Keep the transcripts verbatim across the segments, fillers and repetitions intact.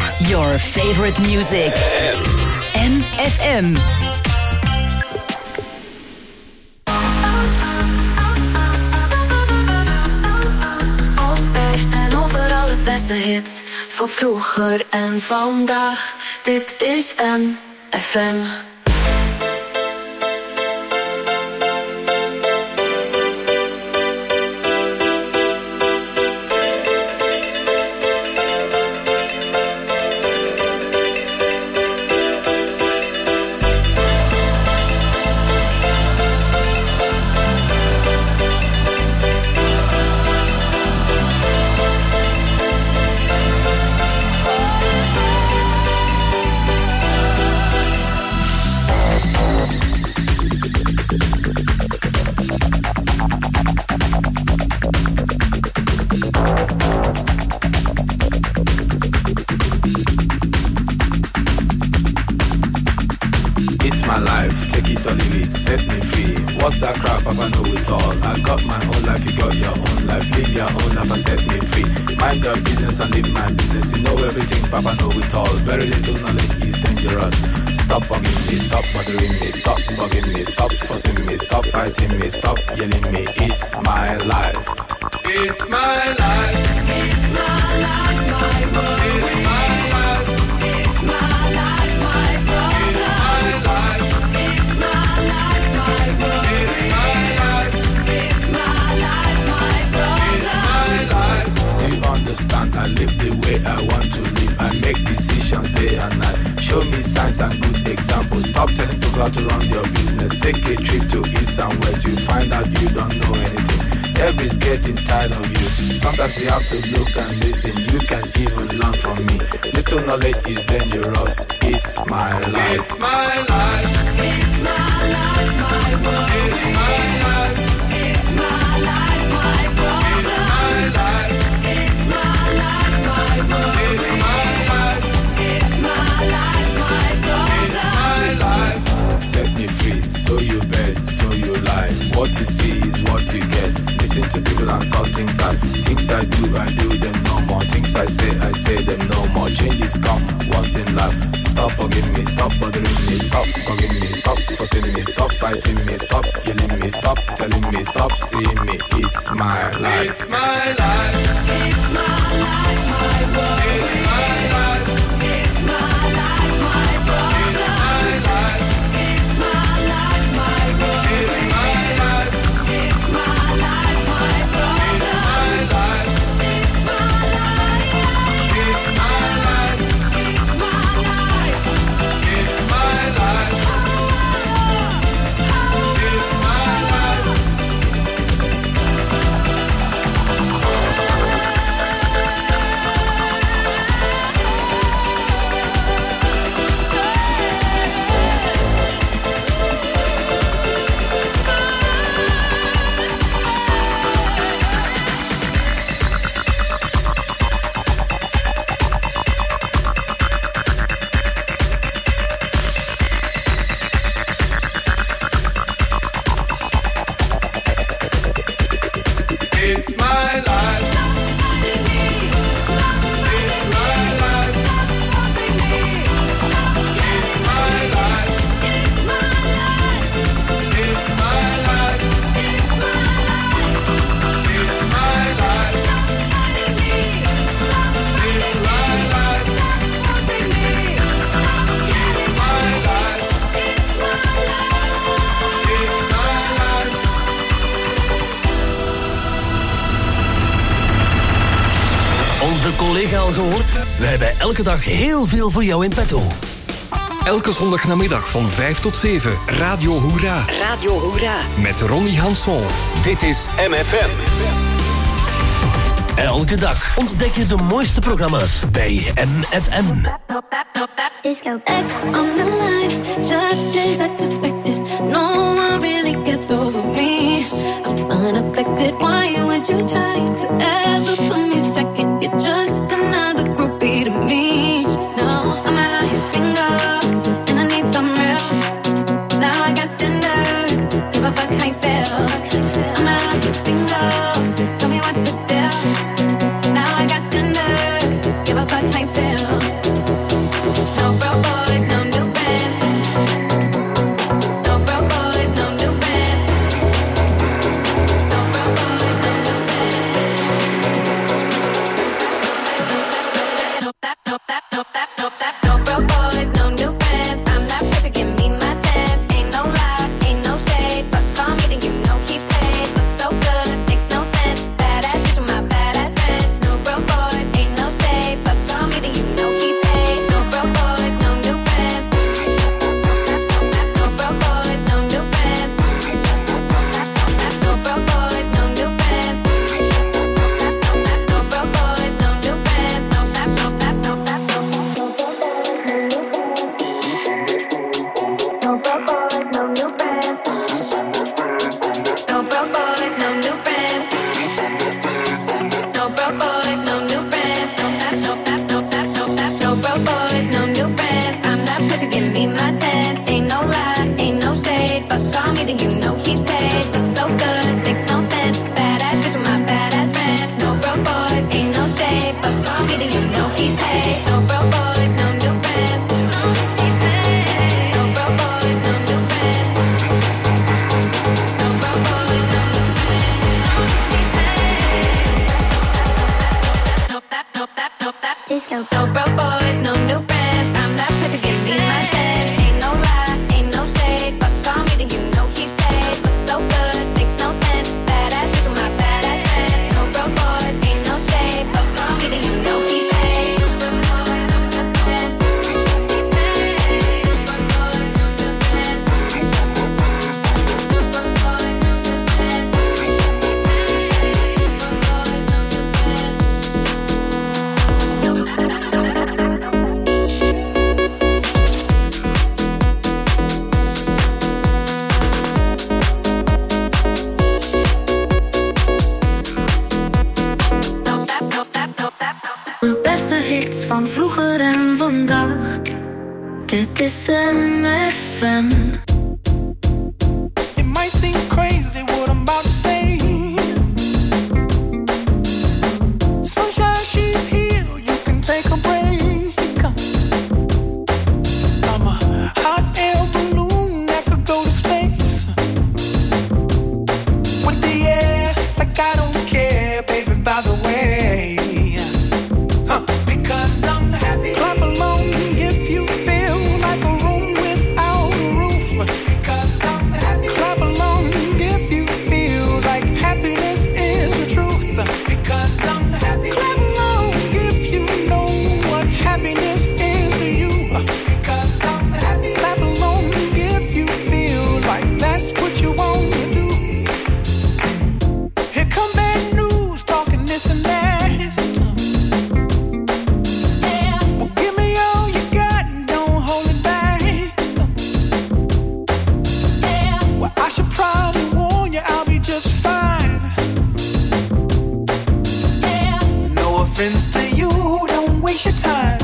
Your favorite music. M F M. Altijd en overal het beste hits. Van vroeger en vandaag. Dit is M F M. Elke dag heel veel voor jou in petto. Elke zondagnamiddag van vijf tot zeven. Radio Hoera. Radio Hoera. Met Ronnie Hanson. Dit is M F M. Elke dag ontdek je de mooiste programma's bij M F M. Disco X on the line, just as I suspected. No one really gets over me. I'm unaffected. Why would you try to ever put me second? You're just another groupie to me. No, I'm out here single, and I need some real. Now I got standards, give a fuck how you feel. I'm out here single, tell me what's the deal. Now I got standards, give a fuck how you feel. desde M F M. It might seem crazy what I'm about to say. Sunshine, she's here, you can take a break. I'm a hot air balloon that could go to space. With the air, like I don't care, baby, by the way. Huh. Because I'm happy. Clap along if you feel like a room without a roof. Because I'm happy. Clap along if you feel like happiness is the truth. Because I'm happy. Clap along if you know what happiness is to you. Because I'm happy. Clap along if you feel like that's what you want to do. Here come bad news, talking this and that. Well, give me all you got and don't hold it back. Well, I should probably warn you, I'll be just fine. No offense to you, don't waste your time.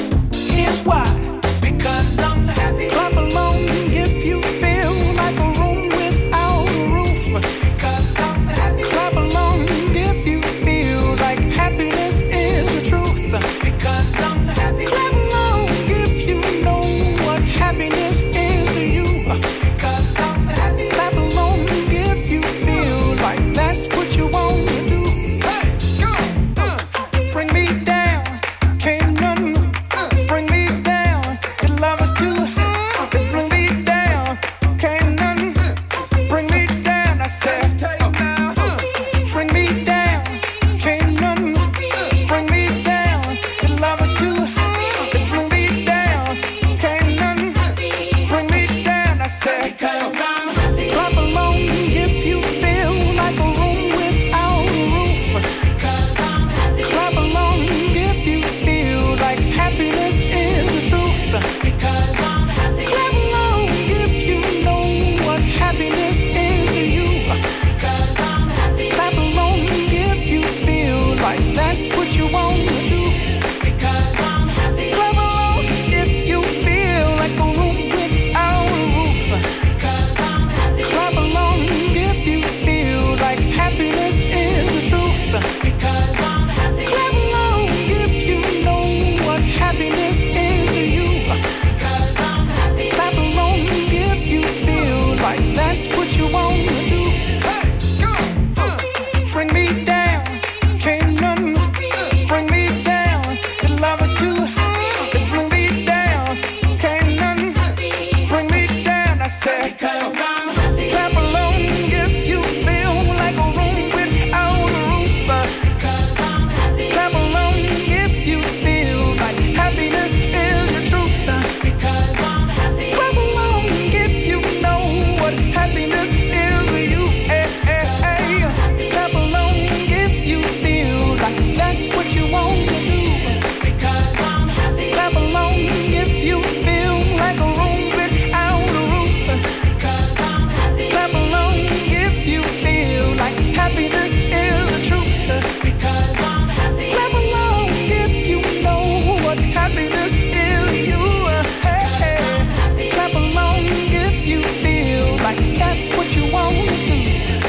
Here's why. Because I'm happy. Clap along if you feel like a room without a roof. Because I'm happy. Clap along if you feel like happiness is the truth. Because I'm happy. Clap along if you know what happiness is to you. Because I'm happy. Clap along if you feel like that's what you want to do. Hey, go. Uh, bring me down, can't none bring me down. Your love is too high, they bring me down, can't none bring me down. I said, uh, bring me down, can't none bring me down. Your love is too high, they bring me down, can't none bring me down. I said, because I'm happy. Clap along if you feel like a room without a roof. Because I'm happy. Clap along if you feel like happiness is the truth. Because I'm happy. Clap along if you know what happiness is to you. Because I'm happy. Clap along if you feel like that's what you want to do. Because I'm happy. Clap along if you feel like a room without a roof. Because I'm happy. Clap along if you feel like happiness is the truth. Because I'm happy. Clap along if you know what happiness is to you. Because I'm happy. Clap along if you feel like that's what you want to do. Hey, go. Uh, bring me down, can't none bring me down. Your love is too high, they bring me down, can't none bring me down. I said, because I'm happy. Clap along if you feel like a room without a roof. Because I'm happy. Clap along if you feel like happiness is the truth. Because I'm happy. Clap along if you know what happiness is to you. Hey, hey, hey. Clap along if you feel like that's what you want to do. Because I'm happy. Clap along if you feel like a room without a roof. Because I'm happy. Clap along if you feel like happiness is the truth. Because I'm happy. Clap along if you know what happiness is to you. Hey, hey. Clap along if you feel like that's what you want to do.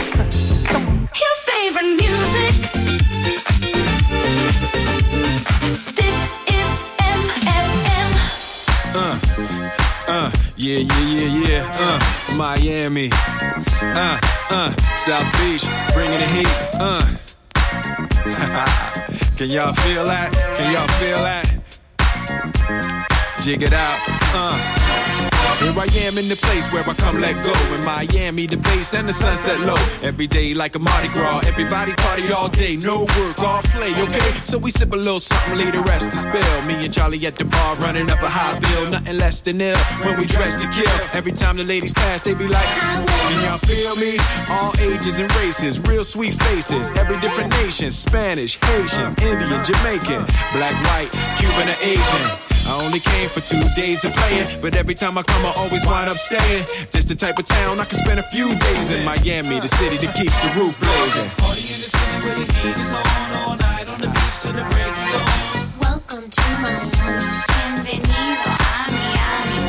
Come on. Your favorite music. Dit is M F M. Uh, uh, yeah, yeah, yeah, yeah, uh, Miami, uh, uh, South Beach, bringing the heat, uh. Can y'all feel that? Can y'all feel that? Jig it out, uh. Here I am in the place where I come let go. In Miami, the bass and the sunset low. Every day like a Mardi Gras. Everybody party all day, no work, all play, okay? So we sip a little something, leave the rest to spill. Me and Charlie at the bar running up a high bill. Nothing less than ill when we dress to kill. Every time the ladies pass, they be like, can y'all feel me? All ages and races, real sweet faces. Every different nation, Spanish, Haitian, Indian, Jamaican, black, white, Cuban, or Asian. I only came for two days of playing, but every time I come I always wind up staying. Just the type of town I can spend a few days in. Miami, the city that keeps the roof blazing. Party in the city where the heat is on, all night on the beach till the break of dawn. Welcome to Miami. Bienvenido a Miami.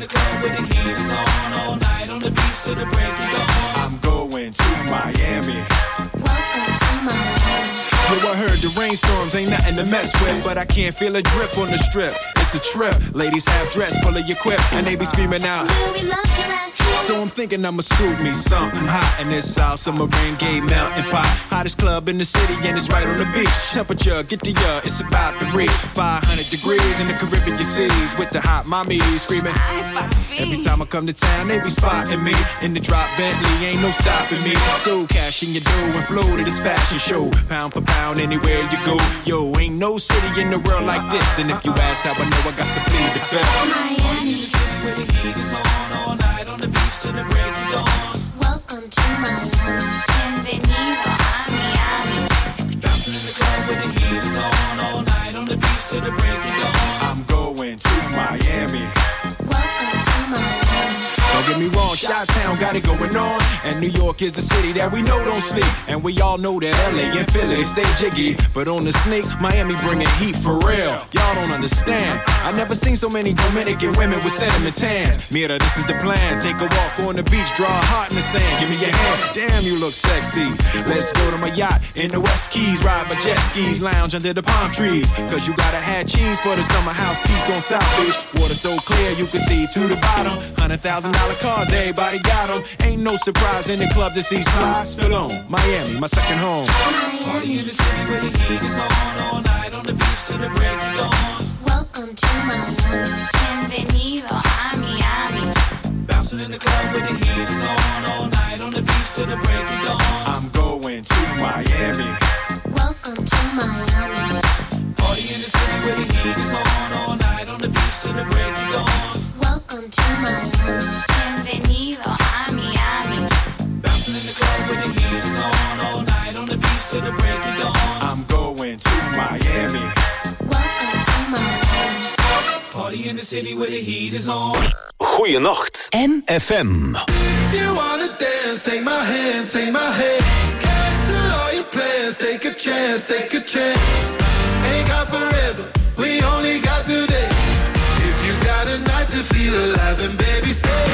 the club where the heat is on. All night on the beach till the break of dawn. I'm going to Miami. Welcome to Miami. Yo, I heard the rainstorms ain't nothing to mess with, but I can't feel a drip on the strip. It's a trip. Ladies half dressed, full of your quip, and they be screaming out. We loved your ass here. So I'm thinking I'ma scoop me something hot in this South Submarine Gay Mountain Pot. Hottest club in the city and it's right on the beach. Temperature, get the uh, it's about to reach five hundred degrees in the Caribbean cities with the hot mommy screaming. Every time I come to town, they be spotting me in the drop Bentley, ain't no stopping me. So cash in your dough and flow to this fashion show. Pound for pound, anywhere you go. Yo, ain't no city in the world like this. And if you ask how I know, I got to plead the fifth. Miami. Where the heat is on, all night on the beach till the break of dawn. Welcome to Miami. Bienvenido a Miami. Bouncing in the club where the heat is on, all night on the beach till the break of dawn. I'm going to Miami. Welcome to Miami. Don't get me wrong, Chi-Town got it going on, and New York is the city that we know don't sleep. And we all know that L A and Philly stay jiggy, but on the sneak, Miami bringing heat for real. Y'all don't understand. I never seen so many Dominican women with sentiment tans. Mira, this is the plan. Take a walk on the beach, draw a heart in the sand. Give me your hand. Damn, you look sexy. Let's go to my yacht in the West Keys, ride my jet skis, lounge under the palm trees. Cause you gotta have cheese for the summer house piece on South Beach. Water so clear you can see to the bottom. Hundred thousand dollar cars, everybody got them. Ain't no surprise in the club to see Sly Stallone. Miami, my second home. Party in the city where the heat is on, all night on the beach till the break of dawn. Welcome to Miami. Bienvenido a Miami. Bouncing in the club where the heat is on, all night on the beach till the break of dawn. I'm going to Miami. Welcome to Miami. Party in the city where the heat is on, all night on the beach till the break of dawn. Welcome to Miami. Bienvenido a Miami. Bouncing in the club where the heat is on, all night on the beach till the break of dawn. I'm going to Miami. Welcome to Miami. Party in the city where the heat is on. Goeienacht. M. F M. If you wanna dance, take my hand, take my hand. Cancel all your plans, take a chance, take a chance. Ain't got forever, we only got today. If you got a night to feel alive, then baby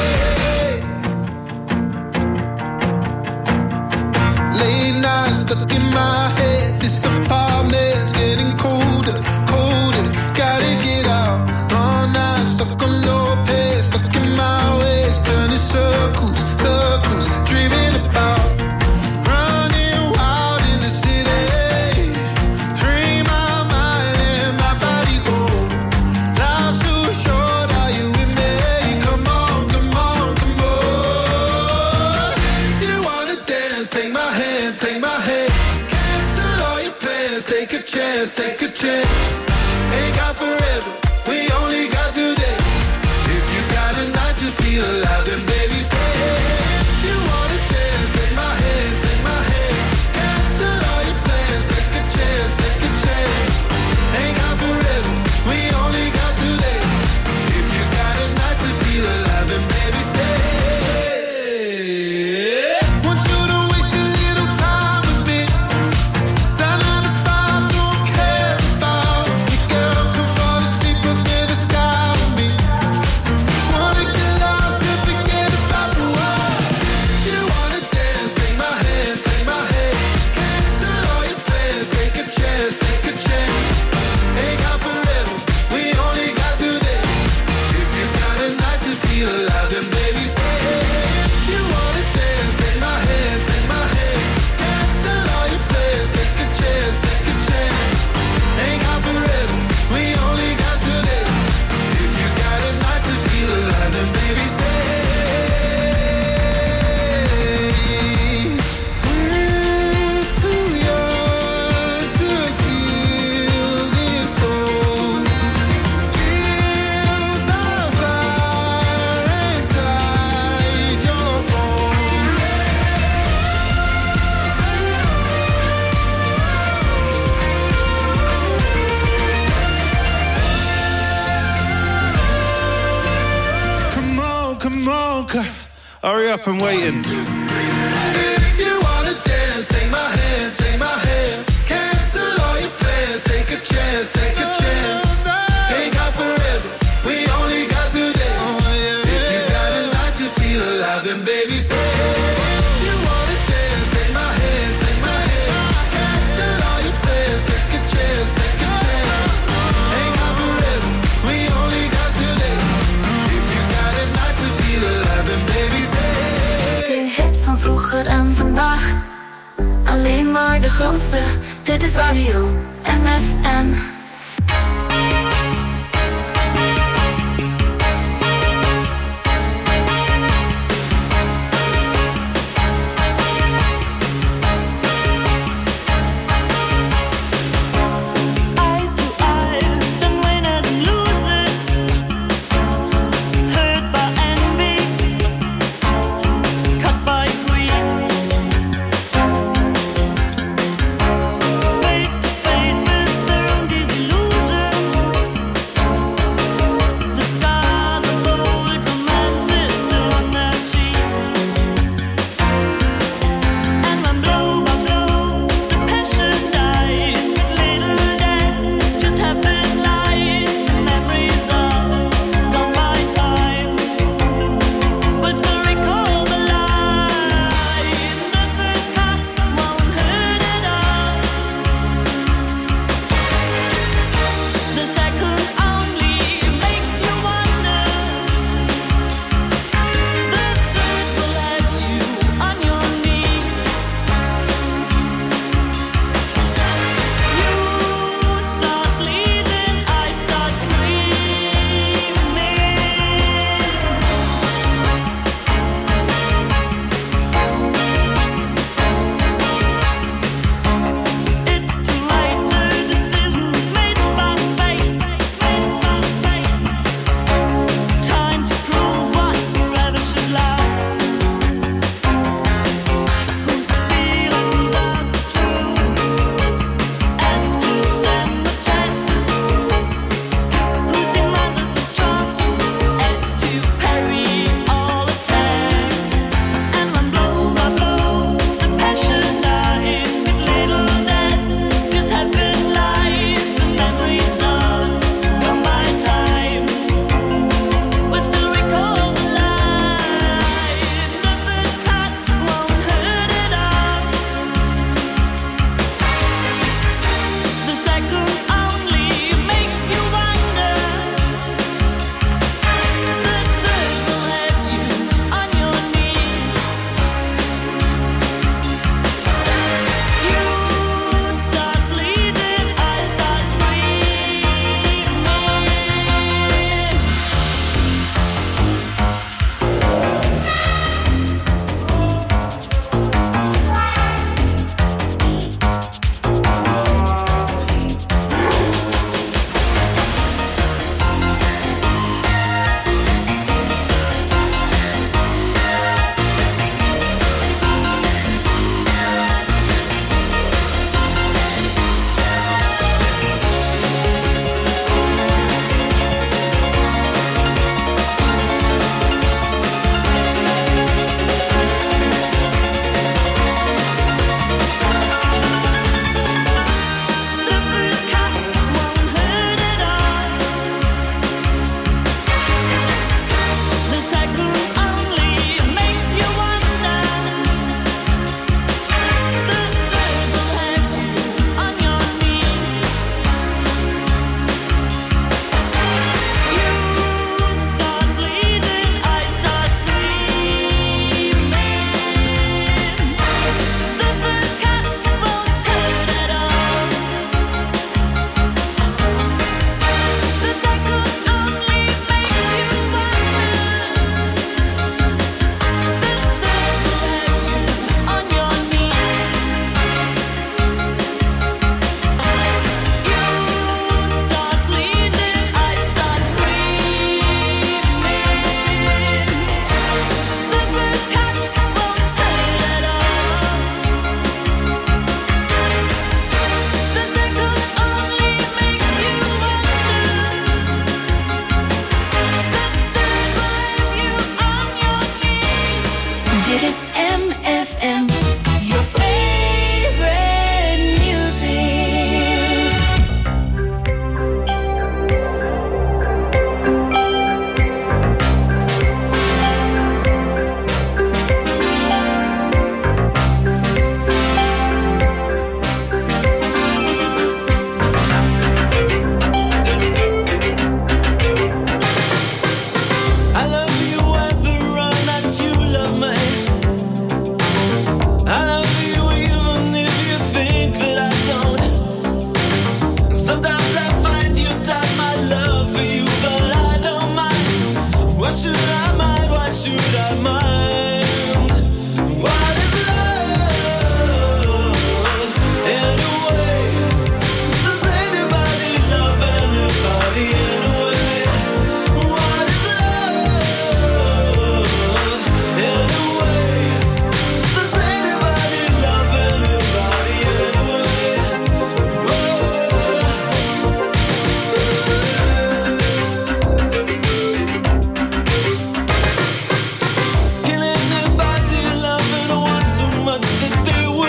stay. Late night stuck in my head. This apartment's getting colder, colder. Gotta get out. Long night stuck on low pace, stuck in my ways, turning circles, circles, dreaming about running wild in the city. Free my mind and my body go. Life's too short, are you with me? Come on, come on, come on. If you wanna dance, take my hand, take my hand. Cancel all your plans, take a chance, take a chance. Ain't got forever, we only got today. If you got a night to feel alive, then baby stay. If you wanna dance, take my hand, take my hand. Cancel all your plans, take a chance, take a chance. Ain't got forever, we only got today. If you got a night to feel alive, then baby stay. Want you to waste a little time with me. That nine to five don't care about me, girl. Come fall asleep under the sky with me. Wanna get lost and forget about the world. If you wanna dance, take my hand, take my hand. Cancel all your plans, take a chance, take a chance. Ain't got forever, we only got today. If you got a night to feel alive, then baby stay. If you wanna dance, take my hand, take my hand. Cancel all your plans, take a chance, take a chance. Ain't got forever, we only got today. If you got a night to feel alive, then baby stay. We're too young to feel this old. Feel the fire inside your bones. Come on, come on, c- hurry up, I'm waiting. If you wanna dance, take my hand, take my hand. Cancel all your plans, take a chance, take a chance. Ain't got forever, we only got today. grootste, dit is Radio M F M. Face to face with their own disease.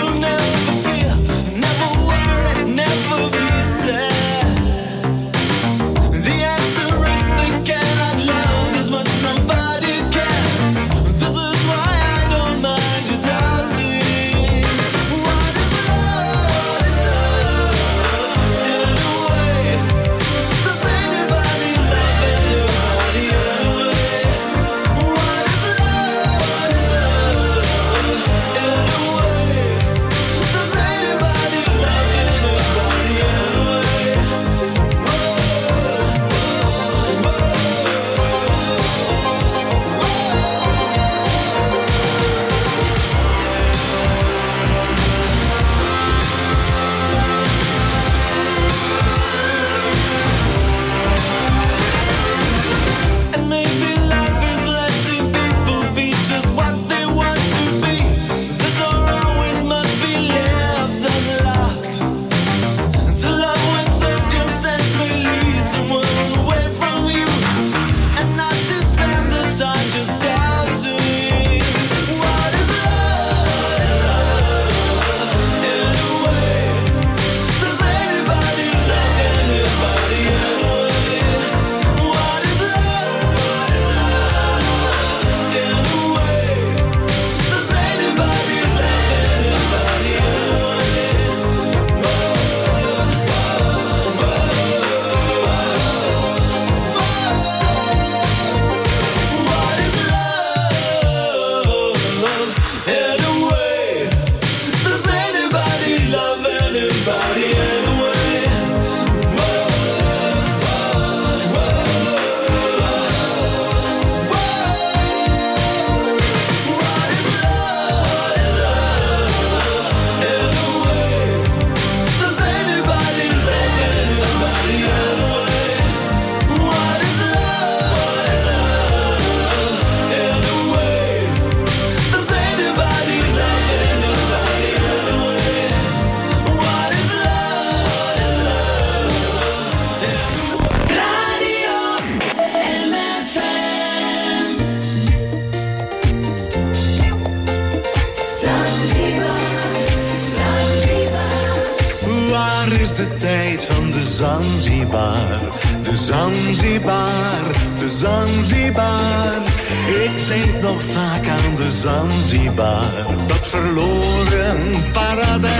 de tijd van de Zanzibar. De Zanzibar, de Zanzibar. Ik denk nog vaak aan de Zanzibar, dat verloren paradijs.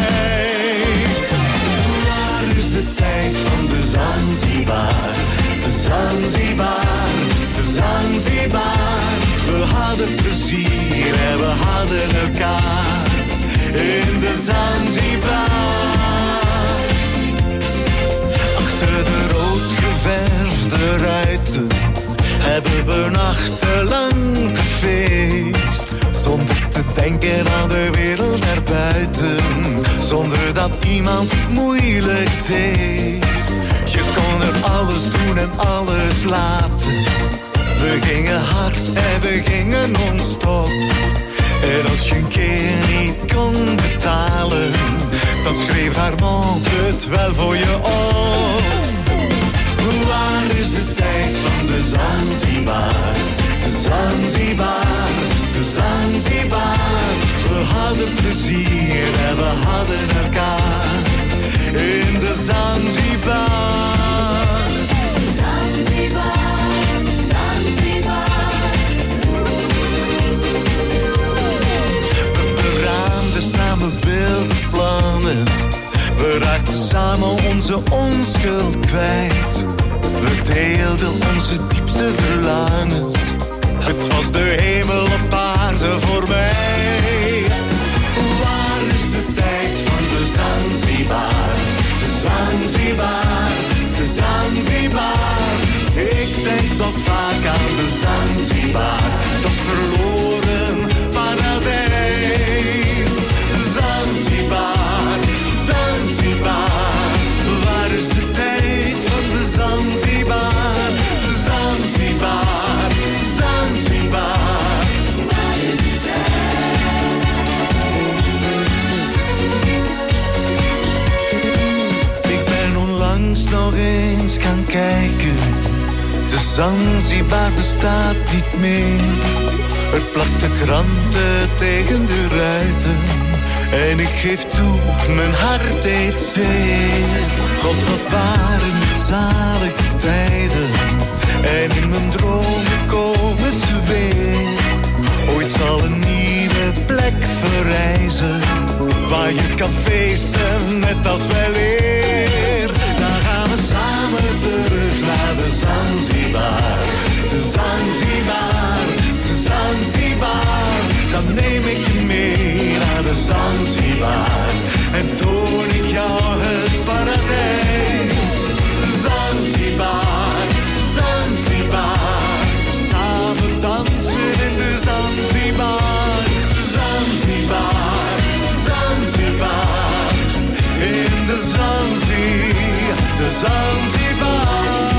Waar is de tijd van de Zanzibar? De Zanzibar, de Zanzibar. We hadden plezier en we hadden elkaar in de Zanzibar. Achter de rood geverfde ruiten hebben we nachtenlang gefeest, zonder te denken aan de wereld daarbuiten, zonder dat iemand moeilijk deed. Je kon er alles doen en alles laten. We gingen hard en we gingen non-stop. En als je een keer niet kon betalen, dan schreef haar mond het wel voor je op. Waar is de tijd van de Zanzibar? De Zanzibar, de Zanzibar. We hadden plezier en we hadden elkaar in de Zanzibar. Zanzibar, Zanzibar. We beraamden samen wilde plannen. We raakten samen onze onschuld kwijt. We deelden onze diepste verlangens. Het was de hemel op aarde voor mij. Waar is de tijd van de Zanzibar? De Zanzibar, de Zanzibar. Ik denk nog vaak aan de Zanzibar, dat verloren paradijs. Zanzibar, Zanzibar. Waar is de tijd van de Zanzibar? De Zanzibar, Zanzibar. Waar is de tijd? Ik ben onlangs nog eens gaan kijken. De Zanzibar bestaat niet meer. Er plakten kranten tegen de ruiten En ik geef toe, mijn hart deed zeer. God, wat waren het zalige tijden. En in mijn dromen komen ze weer. Ooit zal een nieuwe plek verrijzen, waar je kan feesten net als wel eer. Dan gaan we samen terug naar de Zanzibar. De Zanzibar, de Zanzibar. Dan neem ik je mee naar de Zanzibar. En toon ik jou het paradijs. Zanzibar, Zanzibar. Samen dansen in de Zanzibar. Zanzibar, Zanzibar. In de Zanzibar, de Zanzibar.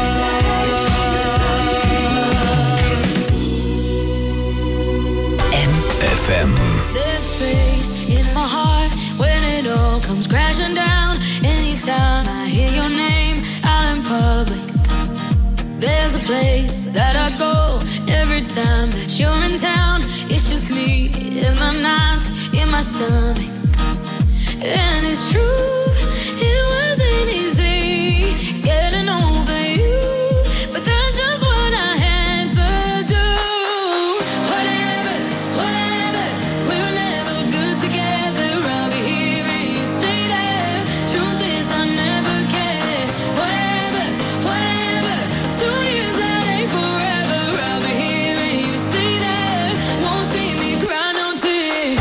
F M. There's space in my heart when it all comes crashing down. Anytime I hear your name out in public, there's a place that I go every time that you're in town. It's just me in my nights, in my stomach. And it's true, it wasn't easy getting over you, but that's just what I had to do. Whatever, whatever, we were never good together. I'll be here and you stay there. Truth is I never cared. Whatever, whatever, two years that ain't forever. I'll be here and you stay there. Won't see me cry no tears.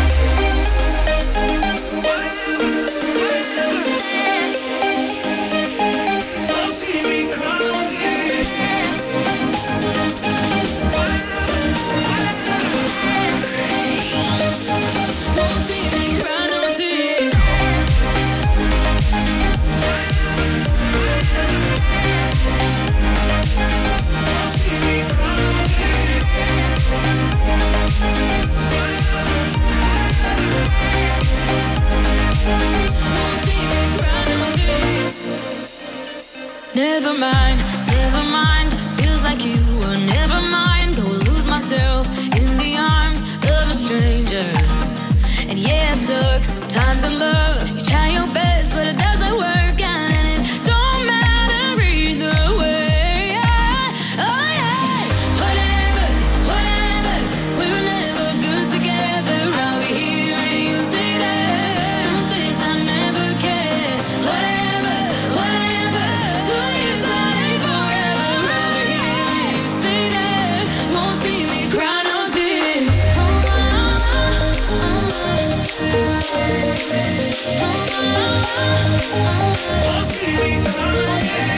Never mind, never mind. Feels like you were never mind. Go lose myself in the arms of a stranger. And yeah, it sucks sometimes in love. You try your best, but it doesn't work out, and it don't matter either way. Oh yeah, whatever, whatever. We were never good together. I'll be here and you stay there. Truth is I never cared. Whatever, whatever. Two years that ain't forever. I'll be here and you stay there. Won't see me cry no tears. Oh, oh, oh, oh, oh. Won't see me cry no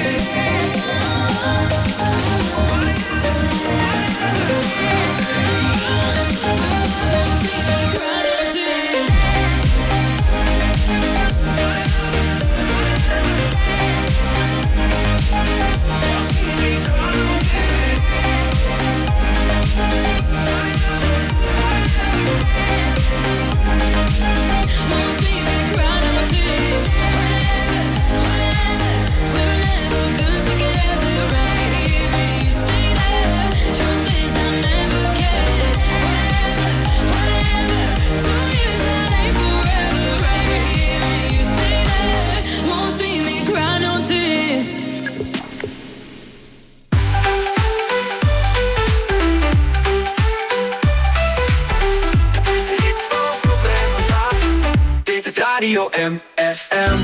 Radio M F M.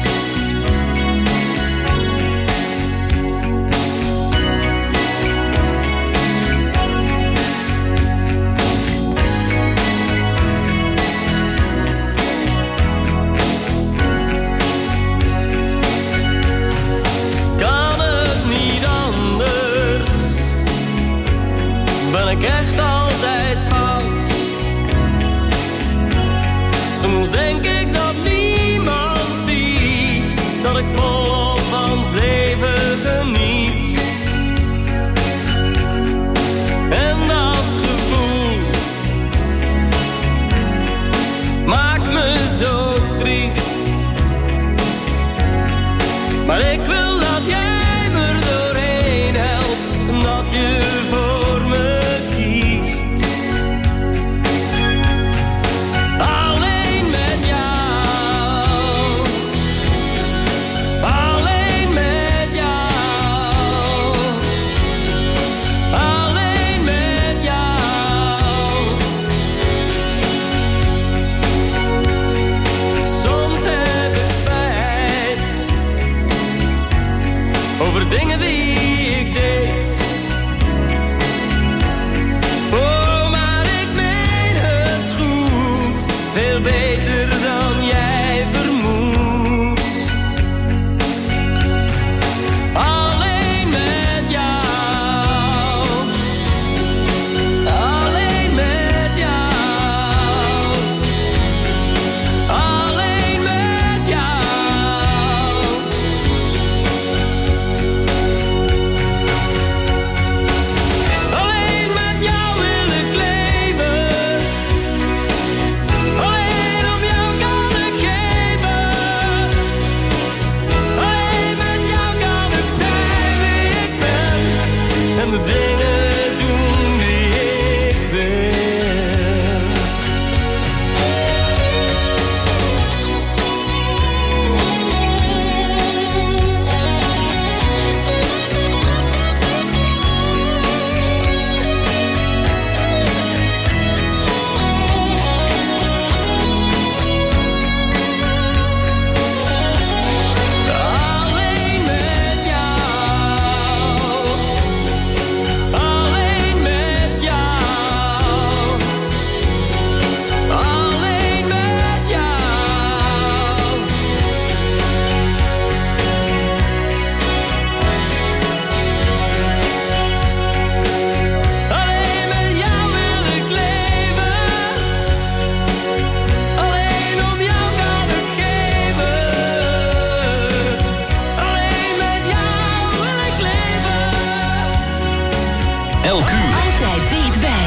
Kan het niet anders? Ben ik echt altijd fout? Soms denk ik dat niemand ziet dat ik volop van het leven geniet. En dat gevoel maakt me zo triest. Maar ik wil dat jij me er doorheen helpt en dat je voor me kiest. Alleen met dingen die ik deed. Oh, maar ik meen het goed, veel beter dan jij vermoedt. Alleen met jou, alleen met jou, alleen met jou. Alleen met jou wil ik leven, alleen om jou kan ik geven. Alleen met jou kan ik zijn wie ik ben en de dingen doen die ik wil. Alleen met jou, alleen met jou, alleen met jou. Alleen met jou wil ik leven, alleen om jou kan ik geven. Alleen met jou wil ik leven. L Q. Altijd dichtbij.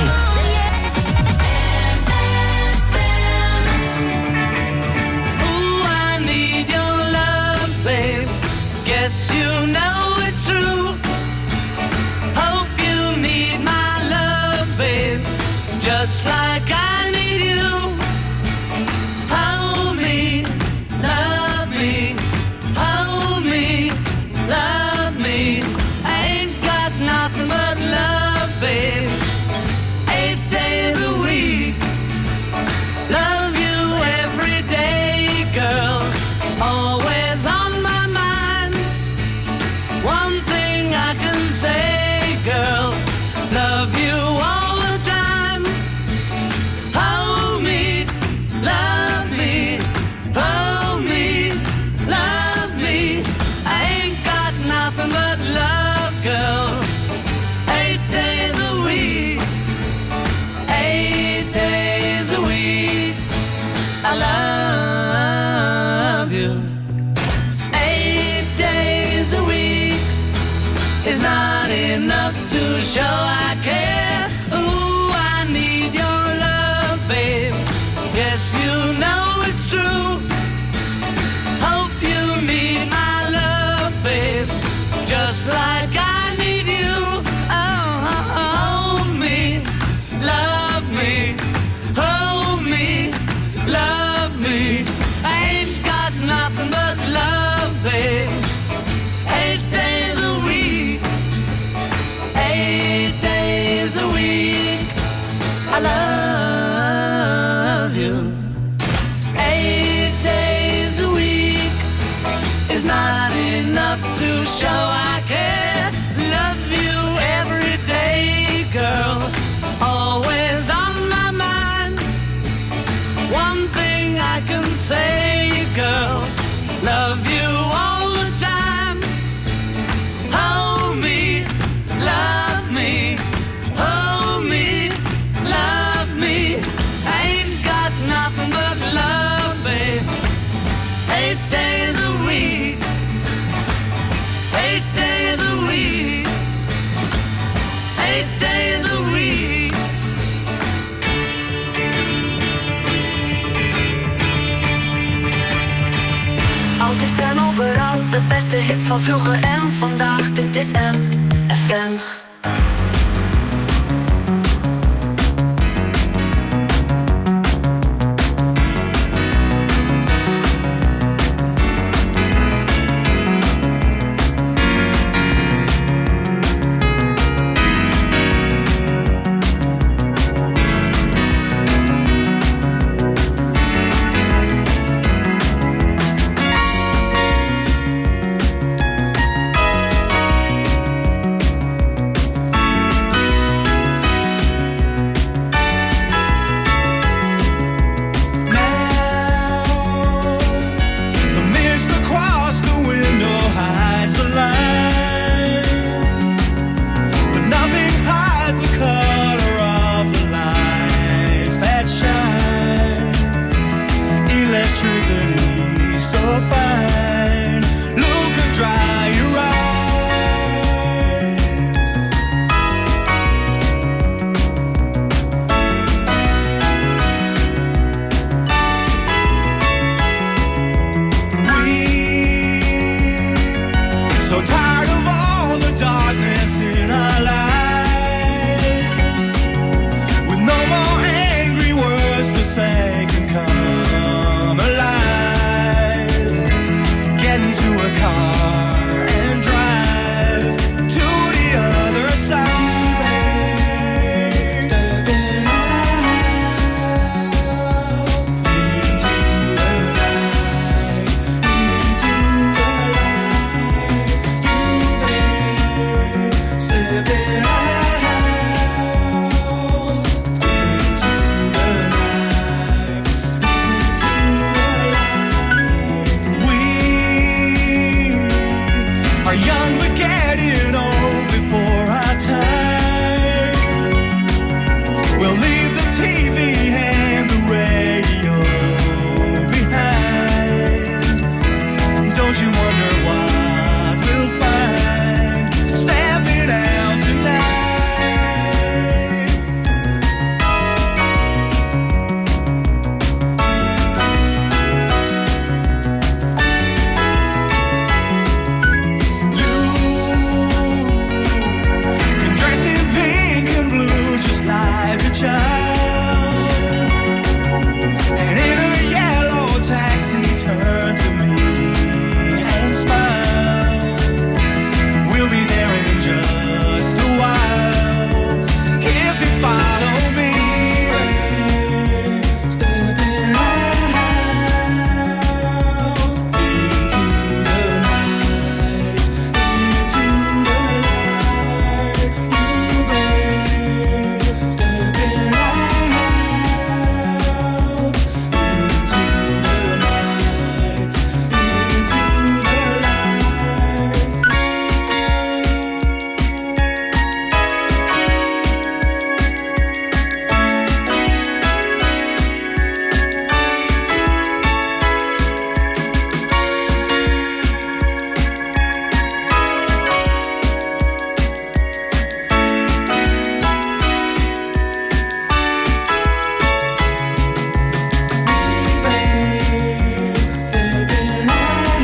Ooh, I need your love, babe. Guess you know it's true. Hope you need my love, babe. Just like I need you. Hold me, love me. Hold me, love me. I ain't got nothing but love, babe. Eight days a week. Love you every day, girl. Always on my mind. One thing I can say, girl. Love you all the time. Hold me, love me. Hold me, love me. I ain't got nothing but love, girl. Eight days a week. Eight days a week. I love you. Eight days a week is not enough to show I care. Ooh, I need your love, babe. Yes, you know it's true. Hope you need my love, babe. Just like I need you. Oh, hold me, love me. Hold me, love me. I ain't got nothing but love, babe. Eight days a week. Eight days a week. I love you. Eight days a week is not enough to show I care. Love you every day, girl. Always on my mind. One thing I can say, girl. Love you all the time. Hold me, love me. Hold me, love me. I ain't got nothing but love, babe. Eight days a week. Eight days a week. Eight days a week. Altijd en overal, de beste hits van vroeger en vandaag. Dit is M F M. electricity so fine. Look and dry your eyes. We so tired of all the darkness in our lives, with no more angry words to say can come alive. Get into a car and drive to the other side. Stepping out into the light, into the light. Stepping out into the light, into the light. We are young but getting old before our time. We'll leave the T V and the radio behind. Don't you wonder what we'll find stepping out tonight? You can dress in pink and blue just like a child, and in a yellow taxi turn to me and smile. We'll be there in just a while if you follow me. Stepping out into the night, into the light. You stepping out into the night, into the light. Stepping out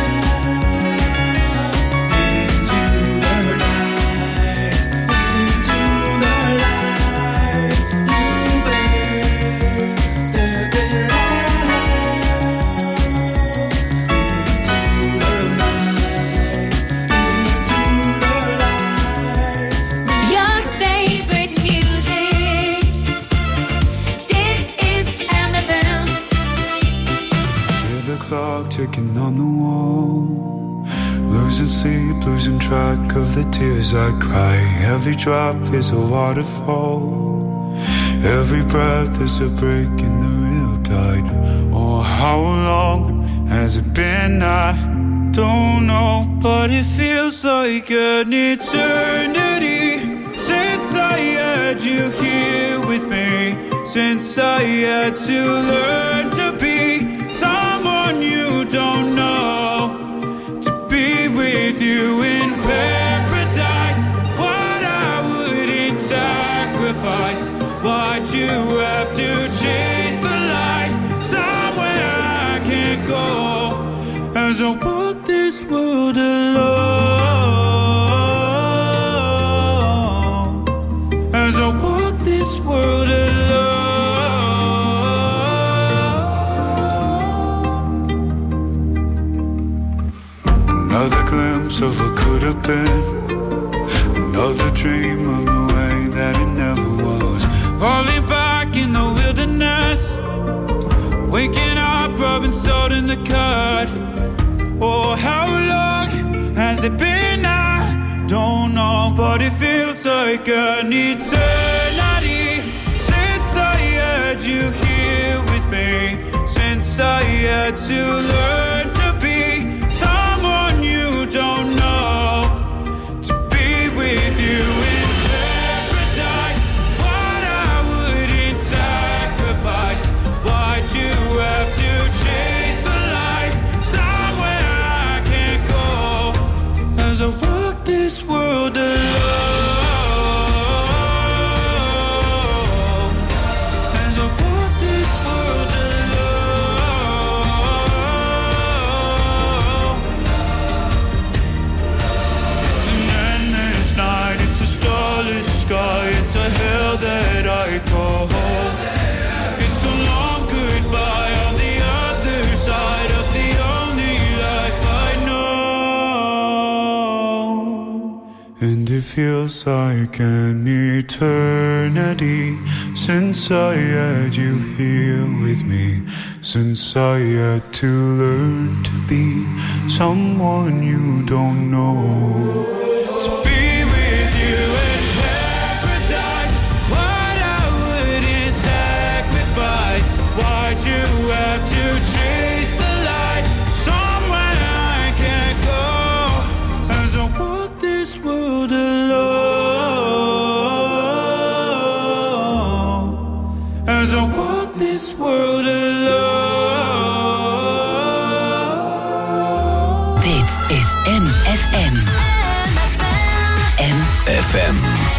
into the night, into the light. You babe, stepping out into the night, into the light. Your favorite music. This is M F M. Hear the clock ticking on the wall, losing sleep, losing track of the tears I cry. Every drop is a waterfall, every breath is a break in the real tide. Oh, how long has it been? I don't know, but it feels like an eternity since I had you here with me, since I had to learn to be someone you don't know, to be with you in paradise. What I wouldn't sacrifice, what you have to chase the light, somewhere I can't go as I walk this world alone, as I walk this world alone. Another glimpse of what could have been, another dream of the way that it never was. Falling back in the wilderness, waking up, rubbing salt in the cut. Oh, how long has it been? I don't know, but it feels like an eternity since I had you here with me, since I had to learn to be someone you don't know, to be with you in paradise. What I wouldn't sacrifice, what you have to change. feels like an eternity since I had you here with me, since I had to learn to be someone you don't know. To be with you in paradise, what I wouldn't sacrifice. Why'd you have to chase the light somewhere I can't go? As I walk this world alone, as I walk this world alone. Dit is M F M. M F M.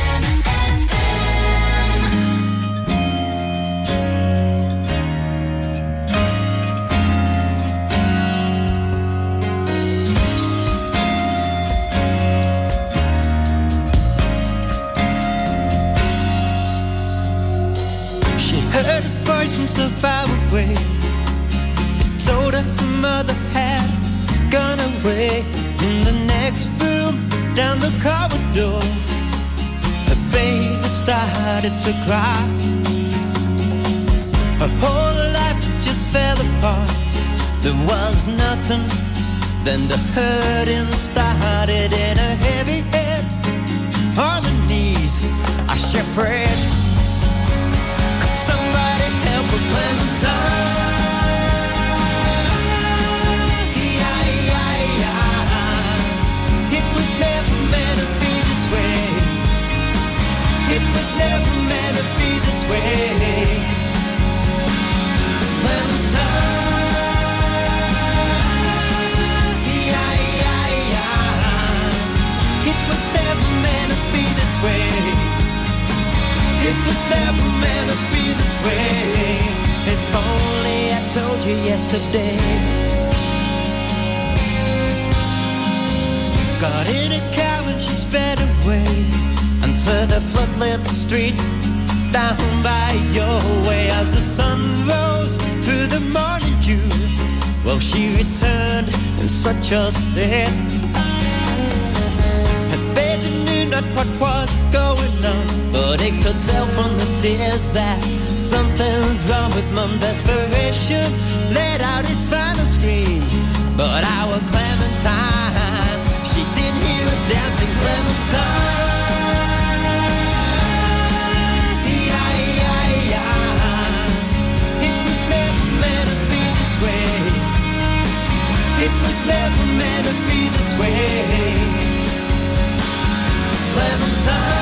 Heard a voice from so far away. It told her her mother had gone away. In the next room, down the corridor, her baby started to cry. Her whole life just fell apart. There was nothing. Then the hurting started in her heavy head. On her knees, I she prayed. Somebody help a Clementine. Yeah, yeah, yeah. It was never meant to be this way. It was never meant to be this way. Clementine. Yeah, yeah, yeah. It was never meant to be this way. It was never meant to be this way. If only I told you yesterday. Got in a car and she sped away onto the floodlit street down by your way. As the sun rose through the morning dew, well, she returned in such a state. And baby knew not what was going on, but it could tell from the tears that something's wrong with mom. Desperation let out its final scream, but our Clementine, she didn't hear a damn thing. Clementine, yeah, yeah, yeah. It was never meant to be this way. It was never meant to be this way. Clementine.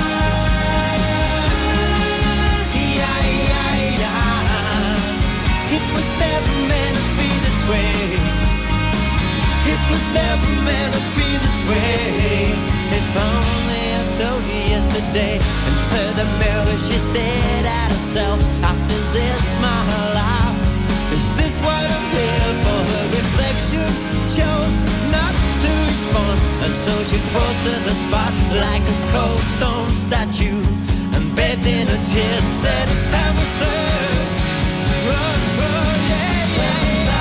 It was never meant to be this way. If only I told you yesterday. Into the mirror she stared at herself, asked, is this my life? Is this what I'm here for? Her reflection chose not to respond, and so she froze to the spot like a cold stone statue, and bathed in her tears, said the time was third. Run, run, yeah, yeah.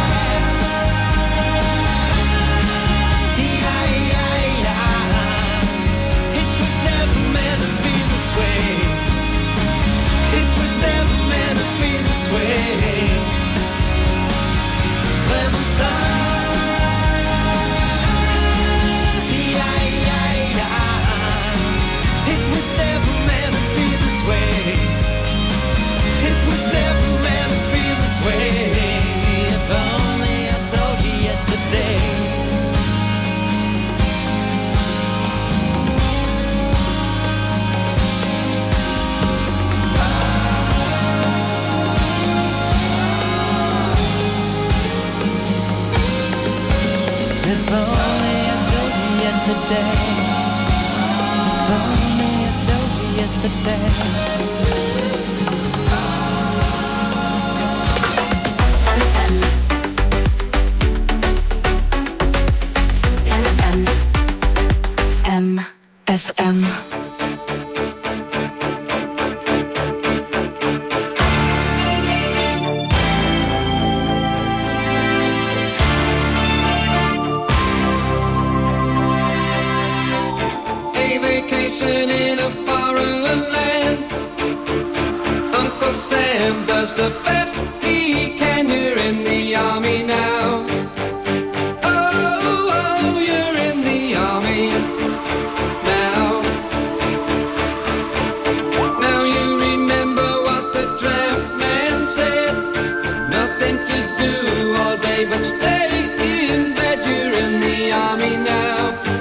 If only I told you yesterday. If only I told you yesterday. M F M. A vacation a foreign land. Uncle Sam does the best he can. You're in the army now. Oh, oh, you're in the army now. Now you remember what the draft man said. Nothing to do all day but stay in bed. You're in the army now.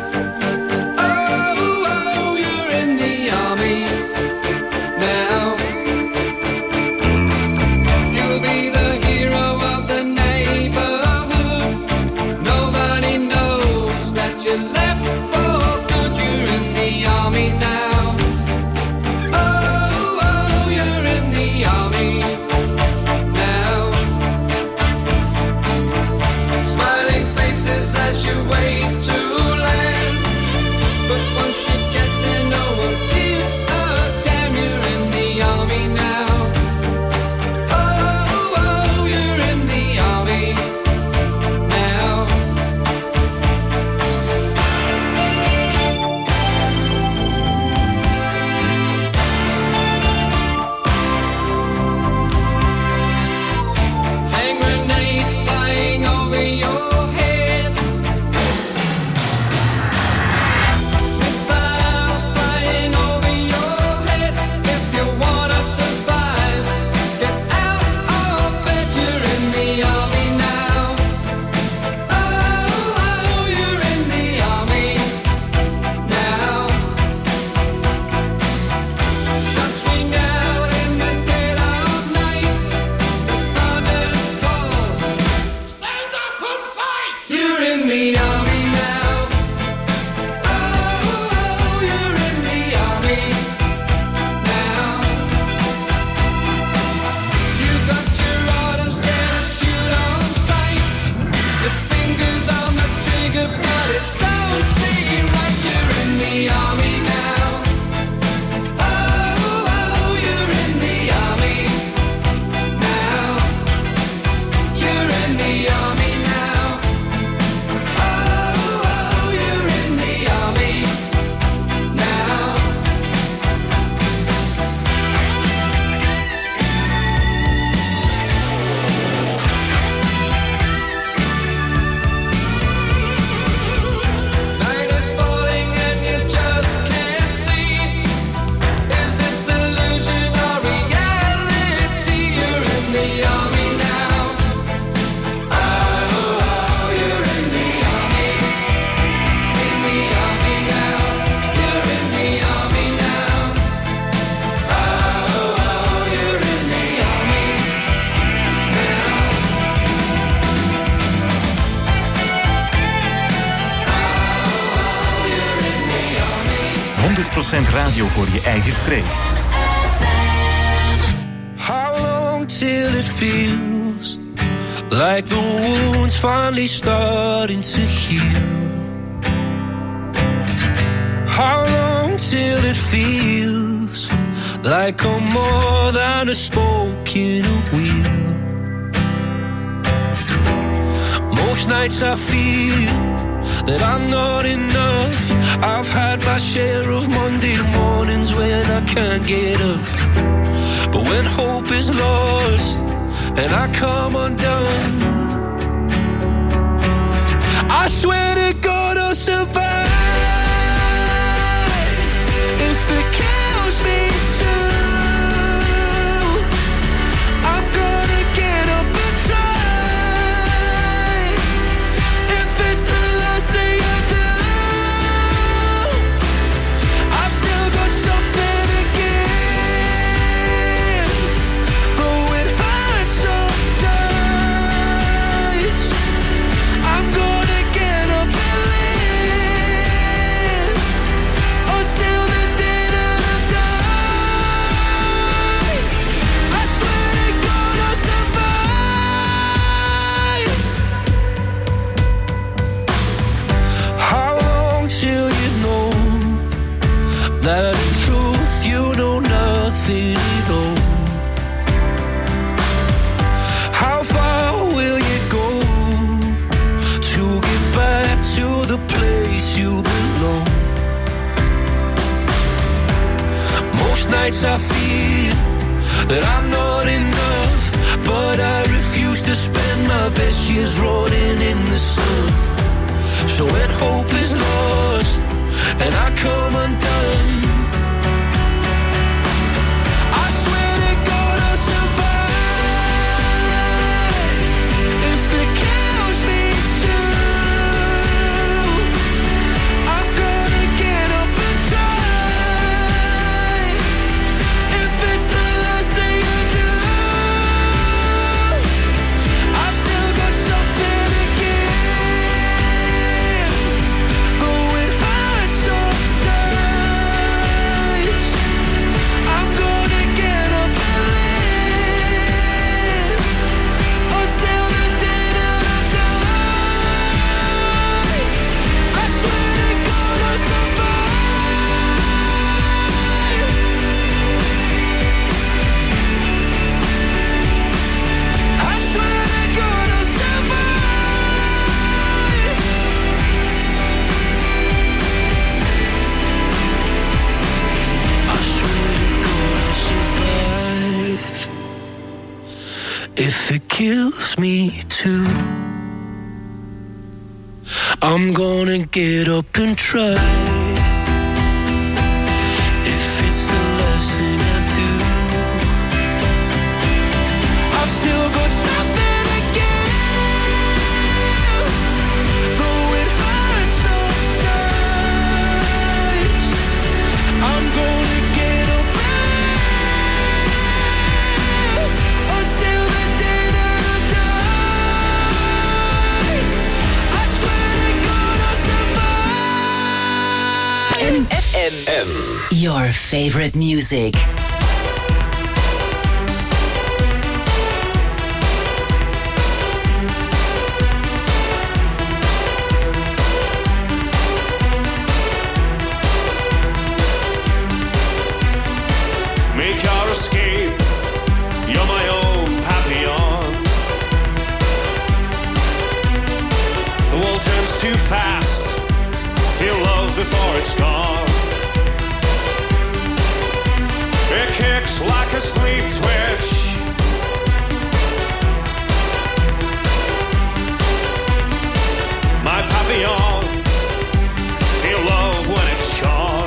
honderd procent radio voor je eigen streek. How long till it feels like the wound's finally starting to heal? How long till it feels like I'm more than a spoke in a wheel? Most nights I feel that I'm not enough. I've had my share of Monday mornings when I can't get up. But when hope is lost and I come undone, I swear to God I'll survive. If it kills me too, I'm gonna get up and try. If it's the last thing I do, I've still got something to give. Though it hurts sometimes, I'm gonna get up and live until the day that I die. I swear to God I'll survive. How long till you know that in truth you know nothing at all? How far will you go to get back to the place you belong? nights I feel that I'm not enough, but I refuse to spend my best years rotting in the sun. So when hope is lost and I come undone, I swear to God I'll survive if it kills me too. I'm gonna get up and try. If it's the last thing I do, I've still got something to give. Though it hurts sometimes, I'm gonna get up and live until the day that I die. I swear to God I'll survive. I swear to God I'll survive. I swear to God I'll survive. If it kills me too, I'm gonna get up and try. If it's the last thing I do, I've still got something to give. Though it hurts sometimes, I'm gonna get up and live until the day that I die. I swear to God I'll survive. M F M. Your favorite music. Make your escape, you're my own Papillon. The world turns too fast, feel love before it's gone. It kicks like a sleep twitch. My Papillon, feel love when it's shone.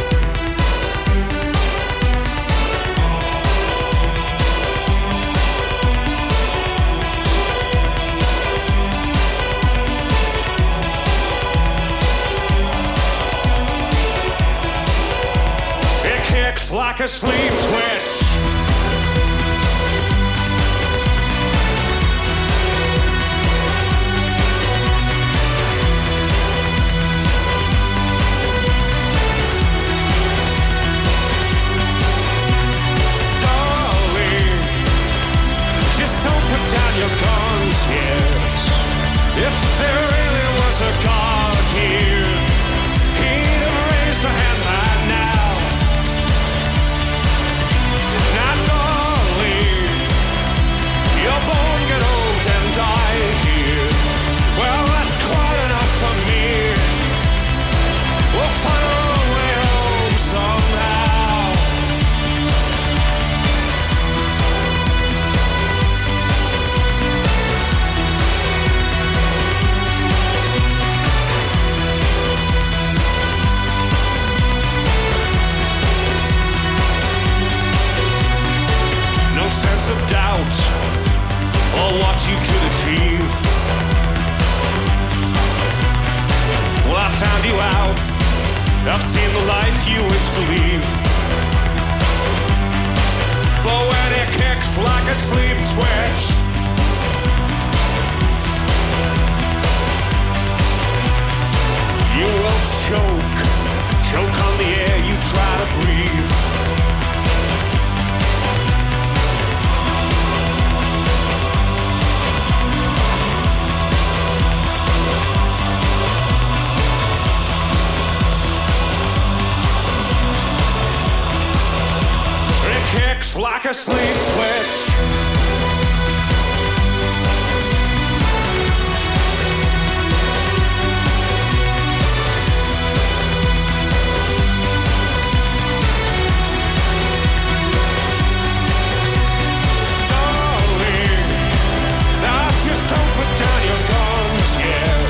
Like a sleep twitch. Darling, just don't put down your guns yet. If there really was a God here, he'd have raised a hand by now. You're born, get old and die here. Well, that's quite enough for me. We'll find our own way home somehow. No sense of doubt or what you could achieve. Well, I found you out. I've seen the life you wish to leave. But when it kicks like a sleep twitch, you will choke, choke on the air you try to breathe. Kicks like a sleep twitch.